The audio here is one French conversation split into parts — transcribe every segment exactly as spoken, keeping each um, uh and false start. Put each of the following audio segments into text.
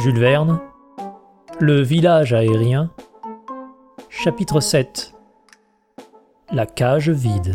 Jules Verne. Le village aérien. Chapitre sept. La cage vide.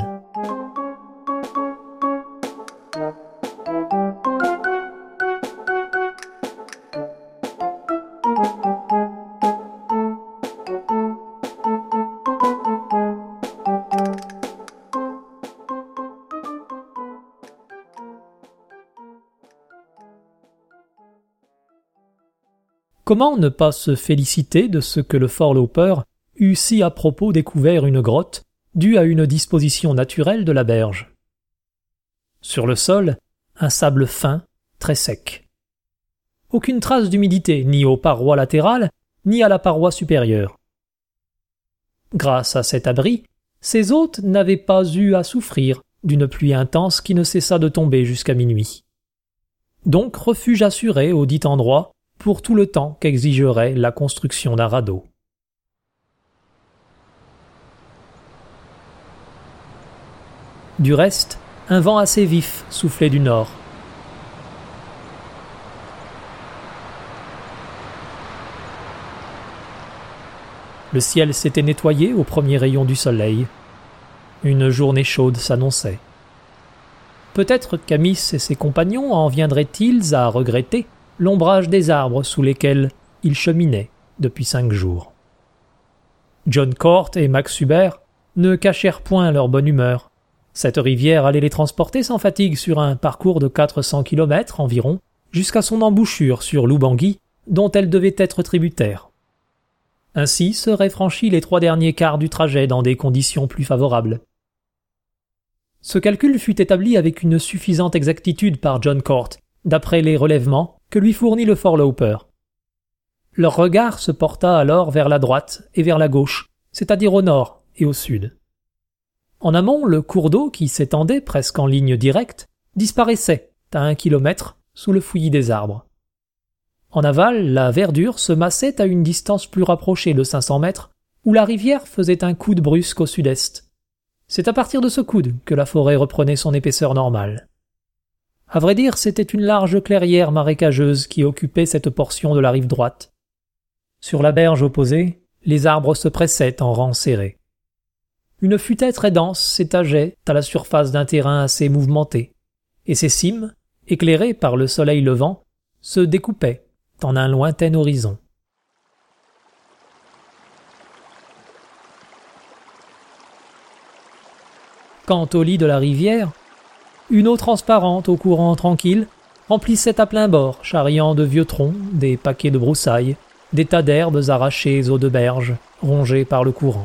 Comment ne pas se féliciter de ce que le Foreloper eût si à propos découvert une grotte due à une disposition naturelle de la berge. Sur le sol, un sable fin, très sec. Aucune trace d'humidité, ni aux parois latérales, ni à la paroi supérieure. Grâce à cet abri, ses hôtes n'avaient pas eu à souffrir d'une pluie intense qui ne cessa de tomber jusqu'à minuit. Donc refuge assuré au dit endroit pour tout le temps qu'exigerait la construction d'un radeau. Du reste, un vent assez vif soufflait du nord. Le ciel s'était nettoyé au premier rayon du soleil. Une journée chaude s'annonçait. Peut-être qu'Amis et ses compagnons en viendraient-ils à regretter l'ombrage des arbres sous lesquels ils cheminaient depuis cinq jours. John Cort et Max Huber ne cachèrent point leur bonne humeur. Cette rivière allait les transporter sans fatigue sur un parcours de quatre cents kilomètres environ, jusqu'à son embouchure sur l'Oubangui, dont elle devait être tributaire. Ainsi seraient franchis les trois derniers quarts du trajet dans des conditions plus favorables. Ce calcul fut établi avec une suffisante exactitude par John Cort, d'après les relèvements que lui fournit le Foreloper. Leur regard se porta alors vers la droite et vers la gauche, c'est-à-dire au nord et au sud. En amont, le cours d'eau qui s'étendait presque en ligne directe disparaissait à un kilomètre sous le fouillis des arbres. En aval, la verdure se massait à une distance plus rapprochée de cinq cents mètres, où la rivière faisait un coude brusque au sud-est. C'est à partir de ce coude que la forêt reprenait son épaisseur normale. À vrai dire, c'était une large clairière marécageuse qui occupait cette portion de la rive droite. Sur la berge opposée, les arbres se pressaient en rangs serrés. Une futaie très dense s'étageait à la surface d'un terrain assez mouvementé, et ses cimes, éclairées par le soleil levant, se découpaient en un lointain horizon. Quant au lit de la rivière, une eau transparente au courant tranquille remplissait à plein bord, charriant de vieux troncs, des paquets de broussailles, des tas d'herbes arrachées aux deux berges, rongées par le courant.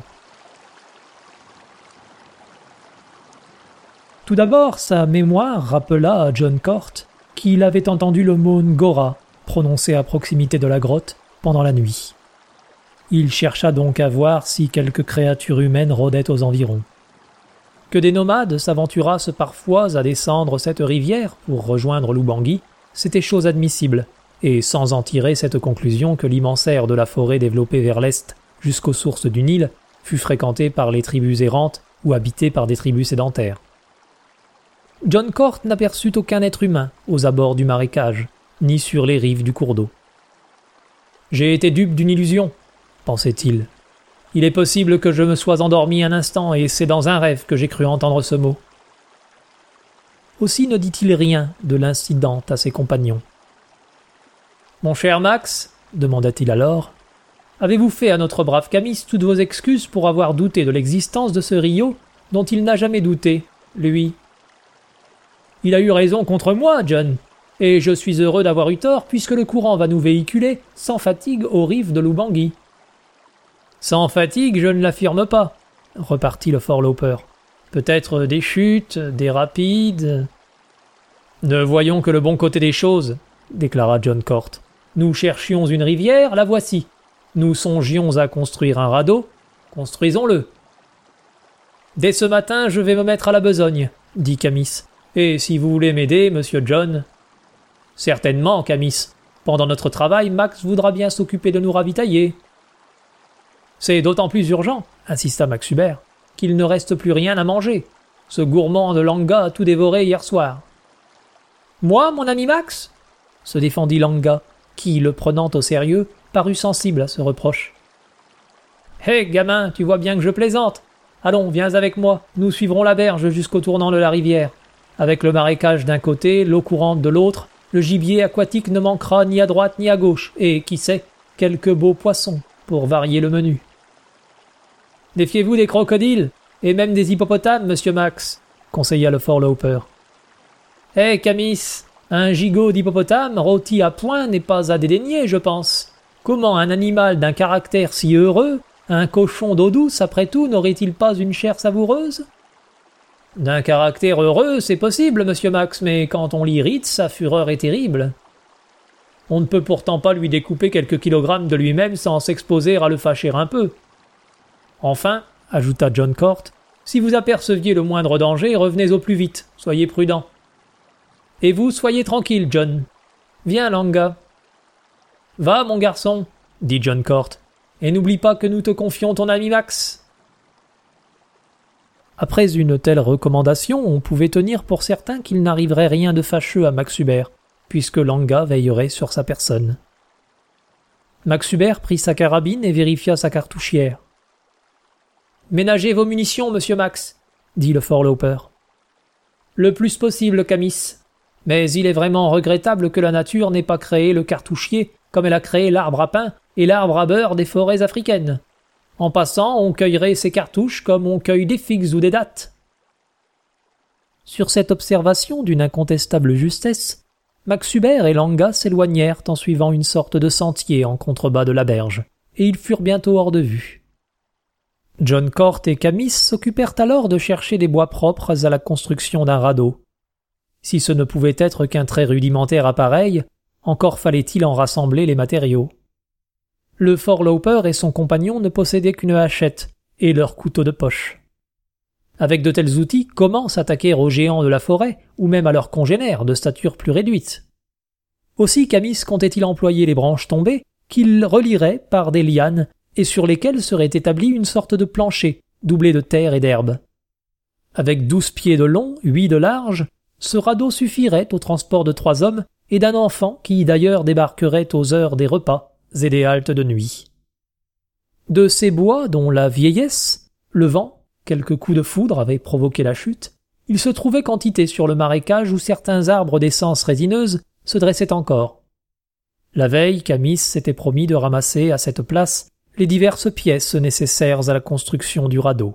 Tout d'abord, sa mémoire rappela à John Cort qu'il avait entendu le mot Ngora prononcé à proximité de la grotte pendant la nuit. Il chercha donc à voir si quelques créatures humaines rôdaient aux environs. Que des nomades s'aventurassent parfois à descendre cette rivière pour rejoindre l'Oubangui, c'était chose admissible, et sans en tirer cette conclusion que l'immense aire de la forêt développée vers l'est jusqu'aux sources du Nil fut fréquentée par les tribus errantes ou habitée par des tribus sédentaires. John Cort n'aperçut aucun être humain aux abords du marécage, ni sur les rives du cours d'eau. « J'ai été dupe d'une illusion », pensait-il. « Il est possible que je me sois endormi un instant et c'est dans un rêve que j'ai cru entendre ce mot. » Aussi ne dit-il rien de l'incident à ses compagnons. « Mon cher Max, demanda-t-il alors, avez-vous fait à notre brave Camis toutes vos excuses pour avoir douté de l'existence de ce Rio dont il n'a jamais douté, lui ? Il a eu raison contre moi, John, et je suis heureux d'avoir eu tort puisque le courant va nous véhiculer sans fatigue aux rives de l'Oubangui. »« Sans fatigue, je ne l'affirme pas, » repartit le Foreloper. « Peut-être des chutes, des rapides... »« Ne voyons que le bon côté des choses, » déclara John Cort. « Nous cherchions une rivière, la voici. Nous songions à construire un radeau, construisons-le. »« Dès ce matin, je vais me mettre à la besogne, » dit Camis. « Et si vous voulez m'aider, monsieur John... »« Certainement, Camis. Pendant notre travail, Max voudra bien s'occuper de nous ravitailler. »« C'est d'autant plus urgent, » insista Max Huber, « qu'il ne reste plus rien à manger. Ce gourmand de Langa a tout dévoré hier soir. »« Moi, mon ami Max ?» se défendit Langa, qui, le prenant au sérieux, parut sensible à ce reproche. « Hé, gamin, tu vois bien que je plaisante. Allons, viens avec moi, nous suivrons la berge jusqu'au tournant de la rivière. Avec le marécage d'un côté, l'eau courante de l'autre, le gibier aquatique ne manquera ni à droite ni à gauche, et, qui sait, quelques beaux poissons pour varier le menu. Défiez-vous des crocodiles, et même des hippopotames, monsieur Max, conseilla le Foreloper. Hé, Camis, un gigot d'hippopotame rôti à point n'est pas à dédaigner, je pense. Comment un animal d'un caractère si heureux, un cochon d'eau douce, après tout, n'aurait-il pas une chair savoureuse? D'un caractère heureux, c'est possible, monsieur Max, mais quand on l'irrite, sa fureur est terrible. On ne peut pourtant pas lui découper quelques kilogrammes de lui-même sans s'exposer à le fâcher un peu. Enfin, ajouta John Cort, si vous aperceviez le moindre danger, revenez au plus vite, soyez prudent. Et vous, soyez tranquille, John. Viens, Langa. Va, mon garçon, dit John Cort, et n'oublie pas que nous te confions ton ami Max. Après une telle recommandation, on pouvait tenir pour certain qu'il n'arriverait rien de fâcheux à Max Hubert, puisque Langa veillerait sur sa personne. Max Hubert prit sa carabine et vérifia sa cartouchière. « Ménagez vos munitions, monsieur Max, » dit le Foreloper. « Le plus possible, Camis. Mais il est vraiment regrettable que la nature n'ait pas créé le cartouchier comme elle a créé l'arbre à pain et l'arbre à beurre des forêts africaines. En passant, on cueillerait ces cartouches comme on cueille des figues ou des dattes. » Sur cette observation d'une incontestable justesse, Max Hubert et Langa s'éloignèrent en suivant une sorte de sentier en contrebas de la berge, et ils furent bientôt hors de vue. John Cort et Camis s'occupèrent alors de chercher des bois propres à la construction d'un radeau. Si ce ne pouvait être qu'un très rudimentaire appareil, encore fallait-il en rassembler les matériaux. Le Foreloper et son compagnon ne possédaient qu'une hachette et leur couteau de poche. Avec de tels outils, comment s'attaquer aux géants de la forêt ou même à leurs congénères de stature plus réduite? Aussi Camis comptait-il employer les branches tombées qu'il relierait par des lianes et sur lesquelles serait établi une sorte de plancher doublé de terre et d'herbe. Avec douze pieds de long, huit de large, ce radeau suffirait au transport de trois hommes et d'un enfant qui d'ailleurs débarquerait aux heures des repas et des haltes de nuit. De ces bois dont la vieillesse, le vent, quelques coups de foudre avaient provoqué la chute, il se trouvait quantité sur le marécage où certains arbres d'essence résineuse se dressaient encore. La veille, Camis s'était promis de ramasser à cette place les diverses pièces nécessaires à la construction du radeau.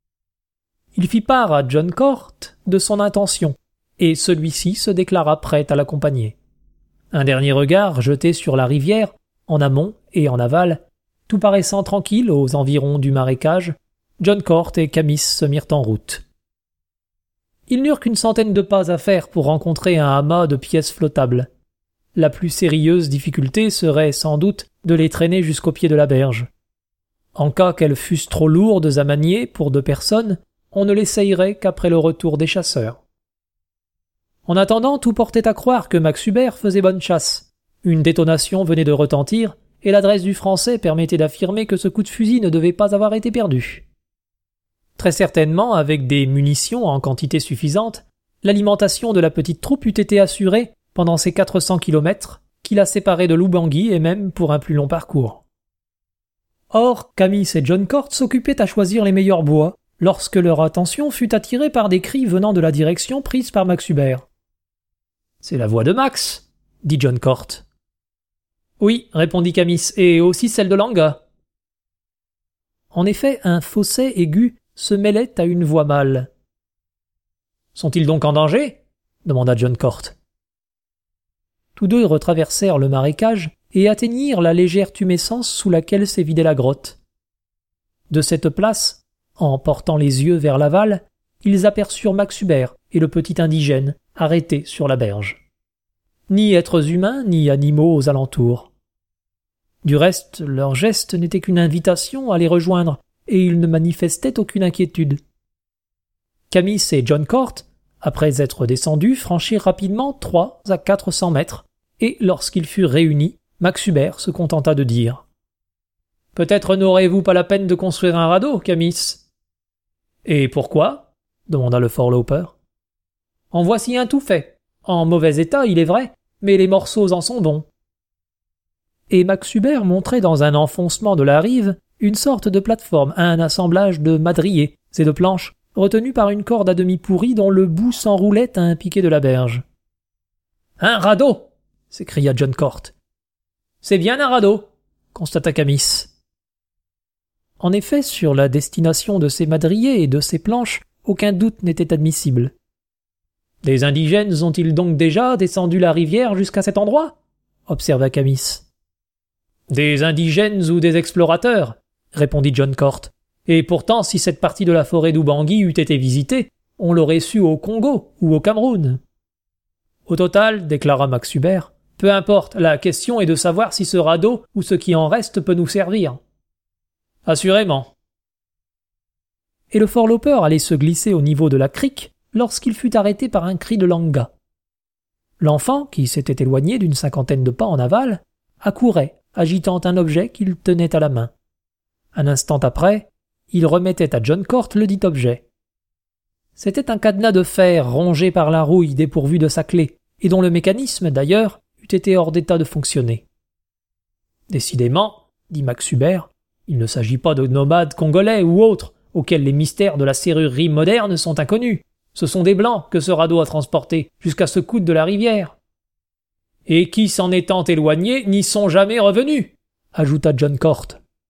Il fit part à John Cort de son intention, et celui-ci se déclara prêt à l'accompagner. Un dernier regard jeté sur la rivière, en amont et en aval, tout paraissant tranquille aux environs du marécage, John Cort et Camis se mirent en route. Ils n'eurent qu'une centaine de pas à faire pour rencontrer un amas de pièces flottables. La plus sérieuse difficulté serait sans doute de les traîner jusqu'au pied de la berge. En cas qu'elles fussent trop lourdes à manier pour deux personnes, on ne l'essayerait qu'après le retour des chasseurs. En attendant, tout portait à croire que Max Hubert faisait bonne chasse. Une détonation venait de retentir, et l'adresse du Français permettait d'affirmer que ce coup de fusil ne devait pas avoir été perdu. Très certainement, avec des munitions en quantité suffisante, l'alimentation de la petite troupe eût été assurée pendant ces quatre cents kilomètres qui la séparaient de l'Oubangui et même pour un plus long parcours. Or, Camis et John Cort s'occupaient à choisir les meilleurs bois, lorsque leur attention fut attirée par des cris venant de la direction prise par Max Hubert. « C'est la voix de Max !» dit John Cort. « Oui, répondit Camis, et aussi celle de Langa. » En effet, un fausset aigu se mêlait à une voix mâle. « Sont-ils donc en danger ?» demanda John Cort. Tous deux retraversèrent le marécage et atteignirent la légère tumescence sous laquelle s'évidait la grotte. De cette place, en portant les yeux vers l'aval, ils aperçurent Max Hubert et le petit indigène arrêtés sur la berge. Ni êtres humains ni animaux aux alentours. Du reste, leur geste n'était qu'une invitation à les rejoindre, et ils ne manifestaient aucune inquiétude. Camis et John Cort, après être descendus, franchirent rapidement trois à quatre cents mètres, et lorsqu'ils furent réunis, Max Hubert se contenta de dire « Peut-être n'aurez-vous pas la peine de construire un radeau, Camis ?»« Et pourquoi ?» demanda le Foreloper. « En voici un tout fait. En mauvais état, il est vrai, mais les morceaux en sont bons. » et Max Hubert montrait dans un enfoncement de la rive une sorte de plateforme, un assemblage de madriers et de planches, retenus par une corde à demi pourrie dont le bout s'enroulait à un piquet de la berge. « Un radeau !» s'écria John Cort. « C'est bien un radeau !» constata Camis. En effet, sur la destination de ces madriers et de ces planches, aucun doute n'était admissible. « Des indigènes ont-ils donc déjà descendu la rivière jusqu'à cet endroit ?» observa Camis. « Des indigènes ou des explorateurs ?» répondit John Cort. « Et pourtant, si cette partie de la forêt d'Ubangi eût été visitée, on l'aurait su au Congo ou au Cameroun. » Au total, déclara Max Hubert, peu importe, la question est de savoir si ce radeau ou ce qui en reste peut nous servir. Assurément. Et le forloper allait se glisser au niveau de la crique lorsqu'il fut arrêté par un cri de Langa. L'enfant, qui s'était éloigné d'une cinquantaine de pas en aval, accourait, agitant un objet qu'il tenait à la main. Un instant après, il remettait à John Cort le dit objet. C'était un cadenas de fer rongé par la rouille dépourvu de sa clé, et dont le mécanisme, d'ailleurs, eût été hors d'état de fonctionner. Décidément, dit Max Hubert, il ne s'agit pas de nomades congolais ou autres, auxquels les mystères de la serrurerie moderne sont inconnus. Ce sont des blancs que ce radeau a transportés jusqu'à ce coude de la rivière. Et qui, s'en étant éloignés, n'y sont jamais revenus, ajouta John Cort.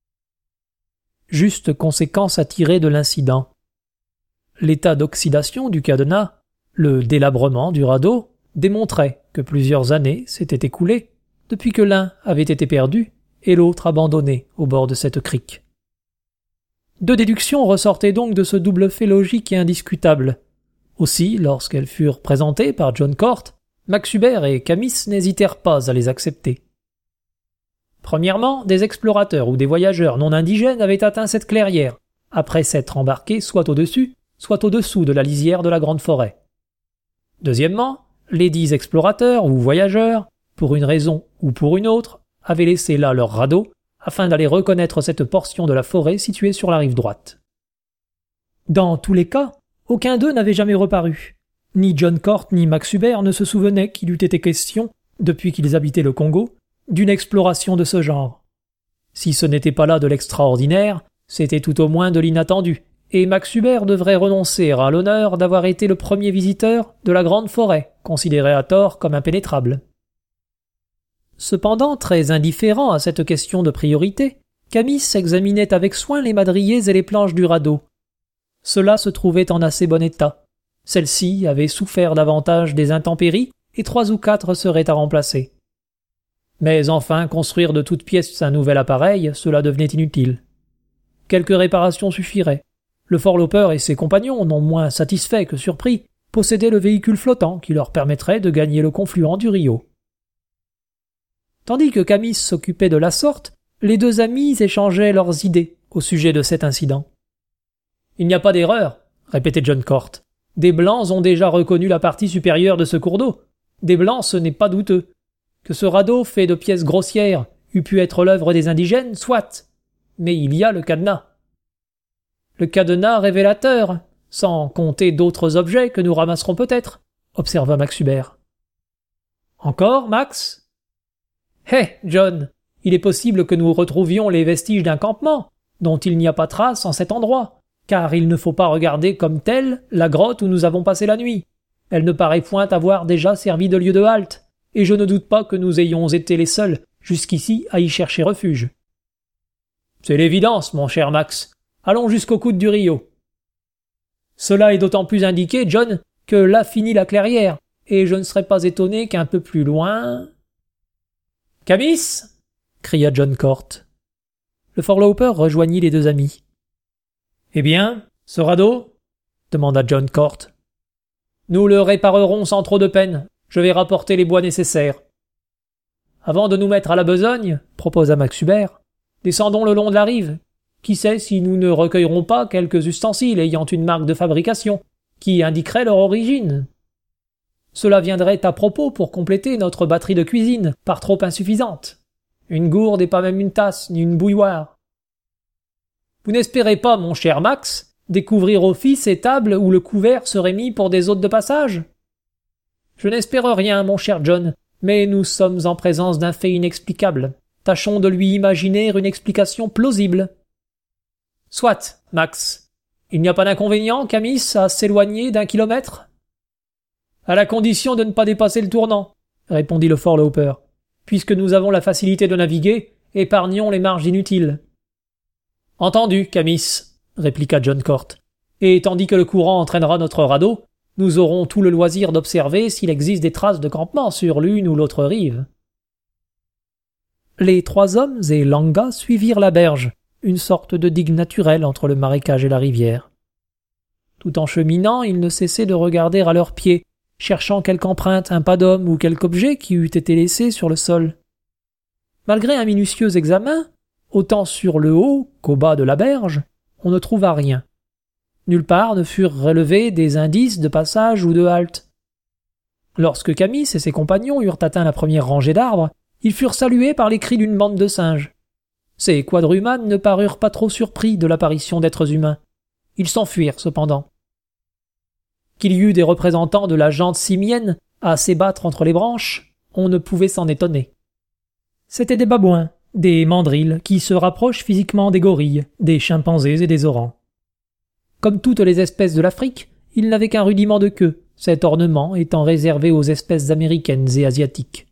Juste conséquence à tirer de l'incident. L'état d'oxydation du cadenas, le délabrement du radeau, démontrait que plusieurs années s'étaient écoulées depuis que l'un avait été perdu et l'autre abandonné au bord de cette crique. Deux déductions ressortaient donc de ce double fait logique et indiscutable. Aussi, lorsqu'elles furent présentées par John Cort, Max Hubert et Camis n'hésitèrent pas à les accepter. Premièrement, des explorateurs ou des voyageurs non indigènes avaient atteint cette clairière, après s'être embarqués soit au-dessus, soit au-dessous de la lisière de la grande forêt. Deuxièmement, les dits explorateurs ou voyageurs, pour une raison ou pour une autre, avaient laissé là leur radeau, afin d'aller reconnaître cette portion de la forêt située sur la rive droite. Dans tous les cas, aucun d'eux n'avait jamais reparu. Ni John Cort ni Max Hubert ne se souvenaient qu'il eût été question, depuis qu'ils habitaient le Congo, d'une exploration de ce genre. Si ce n'était pas là de l'extraordinaire, c'était tout au moins de l'inattendu, et Max Hubert devrait renoncer à l'honneur d'avoir été le premier visiteur de la grande forêt, considérée à tort comme impénétrable. Cependant, très indifférent à cette question de priorité, Camis examinait avec soin les madriers et les planches du radeau. Ceux-là se trouvaient en assez bon état. Celles-ci avaient souffert davantage des intempéries, et trois ou quatre seraient à remplacer. Mais enfin, construire de toutes pièces un nouvel appareil, cela devenait inutile. Quelques réparations suffiraient. Le forloper et ses compagnons, non moins satisfaits que surpris, possédaient le véhicule flottant qui leur permettrait de gagner le confluent du Rio. Tandis que Camis s'occupait de la sorte, les deux amis échangeaient leurs idées au sujet de cet incident. « Il n'y a pas d'erreur, » répétait John Cort. « Des Blancs ont déjà reconnu la partie supérieure de ce cours d'eau. Des Blancs, ce n'est pas douteux. Que ce radeau fait de pièces grossières eût pu être l'œuvre des indigènes, soit. Mais il y a le cadenas. Le cadenas révélateur, sans compter d'autres objets que nous ramasserons peut-être, observa Max Hubert. Encore, Max ? Hé, hey, John, il est possible que nous retrouvions les vestiges d'un campement, dont il n'y a pas trace en cet endroit, car il ne faut pas regarder comme telle la grotte où nous avons passé la nuit. Elle ne paraît point avoir déjà servi de lieu de halte, et je ne doute pas que nous ayons été les seuls, jusqu'ici, à y chercher refuge. C'est l'évidence, mon cher Max. Allons jusqu'au coude du Rio. Cela est d'autant plus indiqué, John, que là finit la clairière, et je ne serais pas étonné qu'un peu plus loin... Camis ! Cria John Cort. Le forloper rejoignit les deux amis. Eh bien, ce radeau ? Demanda John Cort. Nous le réparerons sans trop de peine. Je vais rapporter les bois nécessaires. Avant de nous mettre à la besogne, proposa Max Hubert, descendons le long de la rive. Qui sait si nous ne recueillerons pas quelques ustensiles ayant une marque de fabrication, qui indiquerait leur origine. Cela viendrait à propos pour compléter notre batterie de cuisine, par trop insuffisante. Une gourde et pas même une tasse, ni une bouilloire. Vous n'espérez pas, mon cher Max, découvrir au fils ces tables où le couvert serait mis pour des hôtes de passage ? Je n'espère rien, mon cher John, mais nous sommes en présence d'un fait inexplicable, Tâchons de lui imaginer une explication plausible. Soit, Max. Il n'y a pas d'inconvénient, Camis, à s'éloigner d'un kilomètre? À la condition de ne pas dépasser le tournant, répondit le Foreloper. Puisque nous avons la facilité de naviguer, épargnons les marges inutiles. Entendu, Camis, répliqua John Cort. Et tandis que le courant entraînera notre radeau, nous aurons tout le loisir d'observer s'il existe des traces de campement sur l'une ou l'autre rive. Les trois hommes et Langa suivirent la berge, une sorte de digue naturelle entre le marécage et la rivière. Tout en cheminant, ils ne cessaient de regarder à leurs pieds, cherchant quelque empreinte, un pas d'homme ou quelque objet qui eût été laissé sur le sol. Malgré un minutieux examen, autant sur le haut qu'au bas de la berge, on ne trouva rien. Nulle part ne furent relevés des indices de passage ou de halte. Lorsque Camis et ses compagnons eurent atteint la première rangée d'arbres, ils furent salués par les cris d'une bande de singes. Ces quadrumanes ne parurent pas trop surpris de l'apparition d'êtres humains. Ils s'enfuirent cependant. Qu'il y eût des représentants de la gente simienne à s'ébattre entre les branches, on ne pouvait s'en étonner. C'étaient des babouins, des mandrills qui se rapprochent physiquement des gorilles, des chimpanzés et des orans. Comme toutes les espèces de l'Afrique, ils n'avaient qu'un rudiment de queue, cet ornement étant réservé aux espèces américaines et asiatiques.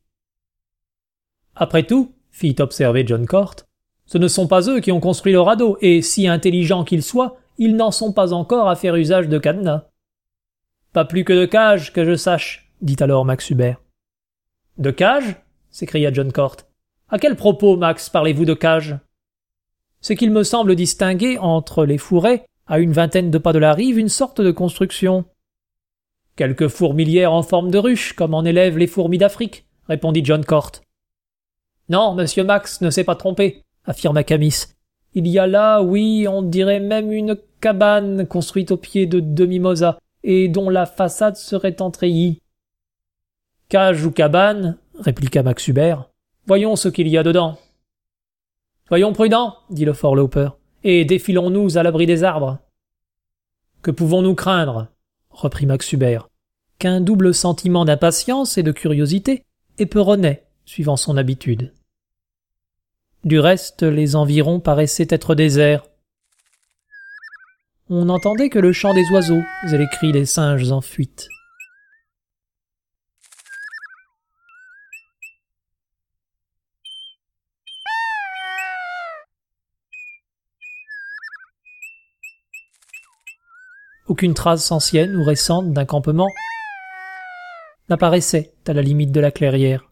Après tout, fit observer John Cort, ce ne sont pas eux qui ont construit le radeau, et si intelligents qu'ils soient, ils n'en sont pas encore à faire usage de cadenas. Pas plus que de cages, que je sache, dit alors Max Hubert. De cages? S'écria John Cort. À quel propos, Max, parlez-vous de cages? C'est qu'il me semble distinguer entre les fourrés, à une vingtaine de pas de la rive, une sorte de construction. Quelques fourmilières en forme de ruche, comme en élèvent les fourmis d'Afrique, répondit John Cort. Non, monsieur Max ne s'est pas trompé, affirma Camis. Il y a là, oui, on dirait même une cabane construite au pied de deux mimosas, et dont la façade serait en treillis. Cage ou cabane, répliqua Max Hubert, voyons ce qu'il y a dedans. Soyons prudents, dit le Foreloper, et défilons-nous à l'abri des arbres. Que pouvons-nous craindre, reprit Max Hubert, qu'un double sentiment d'impatience et de curiosité éperonnait, suivant son habitude. Du reste, les environs paraissaient être déserts. On n'entendait que le chant des oiseaux et les cris des singes en fuite. Aucune trace ancienne ou récente d'un campement n'apparaissait à la limite de la clairière.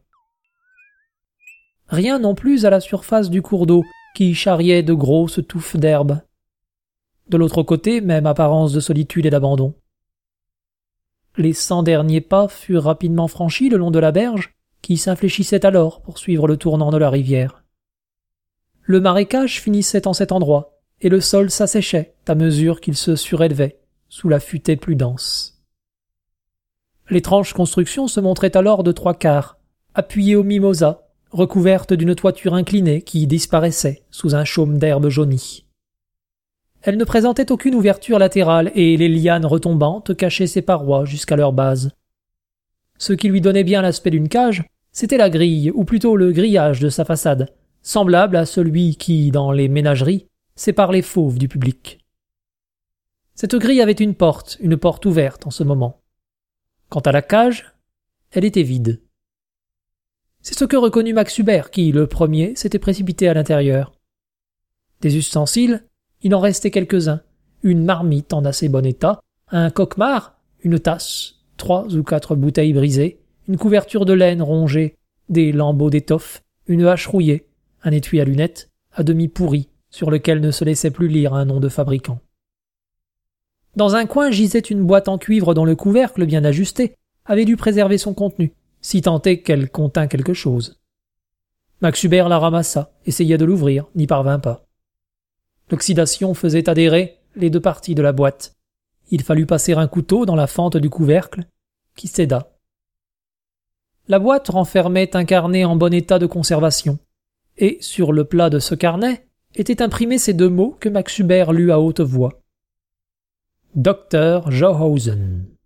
Rien non plus à la surface du cours d'eau, qui charriait de grosses touffes d'herbe. De l'autre côté, même apparence de solitude et d'abandon. Les cent derniers pas furent rapidement franchis le long de la berge, qui s'infléchissait alors pour suivre le tournant de la rivière. Le marécage finissait en cet endroit, et le sol s'asséchait à mesure qu'il se surélevait, sous la futaie plus dense. L'étrange construction se montrait alors de trois quarts, appuyée aux mimosas, recouverte d'une toiture inclinée qui disparaissait sous un chaume d'herbe jaunie. Elle ne présentait aucune ouverture latérale et les lianes retombantes cachaient ses parois jusqu'à leur base. Ce qui lui donnait bien l'aspect d'une cage, c'était la grille, ou plutôt le grillage de sa façade, semblable à celui qui, dans les ménageries, sépare les fauves du public. Cette grille avait une porte, une porte ouverte en ce moment. Quant à la cage, elle était vide. C'est ce que reconnut Max Hubert qui, le premier, s'était précipité à l'intérieur. Des ustensiles, il en restait quelques-uns, une marmite en assez bon état, un coquemar, une tasse, trois ou quatre bouteilles brisées, une couverture de laine rongée, des lambeaux d'étoffe, une hache rouillée, un étui à lunettes, à demi pourri, sur lequel ne se laissait plus lire un nom de fabricant. Dans un coin gisait une boîte en cuivre dont le couvercle, bien ajusté, avait dû préserver son contenu, si tant est qu'elle contint quelque chose. Max Hubert la ramassa, essaya de l'ouvrir, n'y parvint pas. L'oxydation faisait adhérer les deux parties de la boîte. Il fallut passer un couteau dans la fente du couvercle, qui céda. La boîte renfermait un carnet en bon état de conservation, et sur le plat de ce carnet étaient imprimés ces deux mots que Max Hubert lut à haute voix. Docteur Johansen.